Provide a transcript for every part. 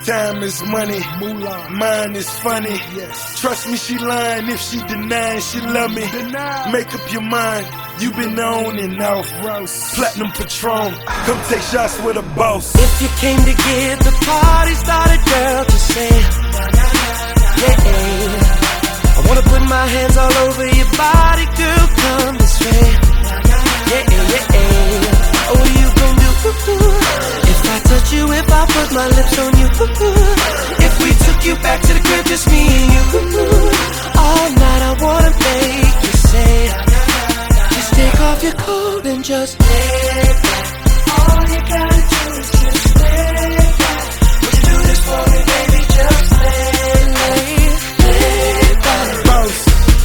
Time is money, mine is funny. Trust me, she lying if she denying she love me. Make up your mind, you been on and off. Platinum Patron, come take shots with a boss. If you came to get the party started, girl, just say yeah. I wanna put my hands all over your body, girl, come this way. Yeah. Oh, you gon' do if I touch you, if I put my lips on you. If we took you back to the crib, just me and you. All night I wanna make you say, just take off your coat and just lay back. All you gotta do is just lay back. Would you do this for me, baby? Just lay back. Boss.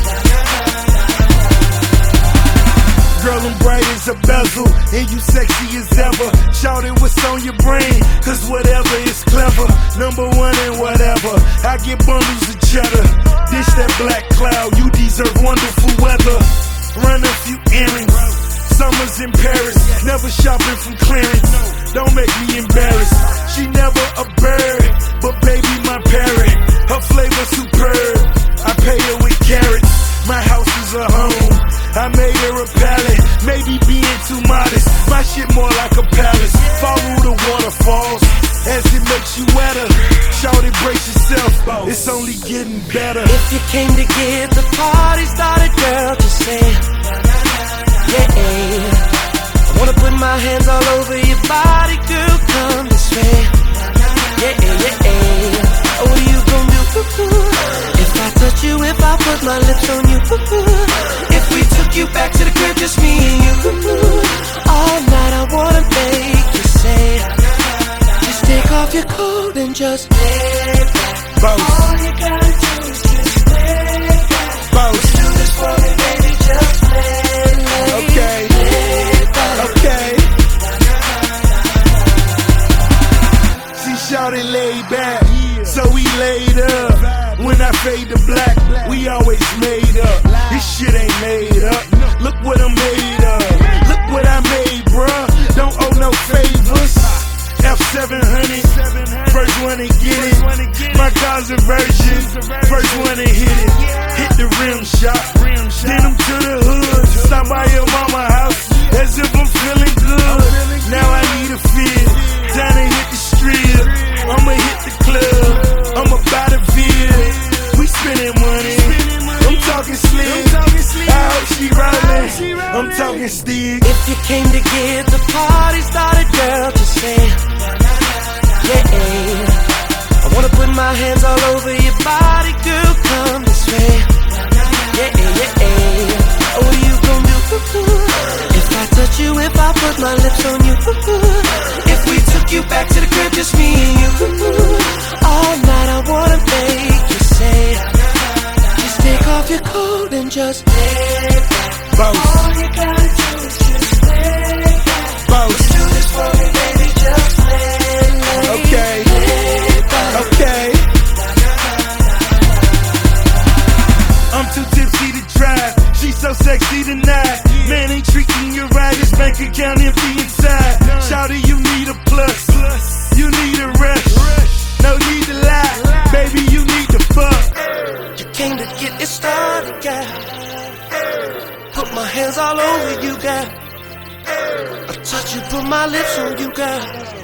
Girl, I'm bright as a bezel, and you sexy as ever. Shout it, what's on your brain, cause whatever is clever. Number one and whatever, I get bundles of cheddar. Dish that black cloud, you deserve wonderful weather. Run a few errands, summers in Paris. Never shopping from clearance, don't make me embarrassed. She never a bird, but baby my parrot. Her flavor superb, I pay her with carrots. My house is a home, I made her a pallet. Maybe being too modest, my shit more like a palace. Follow the waterfalls as it makes you wetter. Shout it, brace yourself, it's only getting better. If you came to get the party started, girl, just say yeah. I wanna put my hands all over your body, girl, come this way. Yeah. Oh, you gon' do if I touch you, if I put my lips on you. If we took you back to the crib, just me and you. All night I wanna make you say, just take off your coat and just lay back. Boss. All you gotta do is just lay back. Boss. Would you do this for me, baby? Just lay Okay. back. Okay. She shouted laid back, so we laid up. When I fade to black, we always made up. This shit ain't made up. Look what I'm made of. Look what I made, bruh. Don't owe no favors. F700, first one to get it. My car's a virgin, first one to hit it. Hit the rim shot, then I'm to the hood. Stop by your mama house, as if I'm feeling good. Now I need a feel, time to hit the strip. I'ma hit the club, I'm about to feel. We spending money, I'm talking slim. I hope she rollin', I'm talking stick. If you came to get the party started, girl, just say yeah. I wanna put my hands all over your body, girl, come this way. Yeah. Oh, you gon' do if I touch you, if I put my lips on you. If we took you back to the crib, just me and you. All night I wanna make you say, just take off your coat and just lay back. Boss. All you gotta do is just lay back. Boss. Would you do this for me, baby? Just lay Okay. back. Okay. I'm too tipsy to drive. She's so sexy tonight. Man ain't treating you right. His bank account empty inside. Shawty, you need a plus. You need a rush. No need to lie. Baby, you need to fuck. You came to get it started, girl. Put my hands all over you, girl. I touch you, put my lips on you, girl.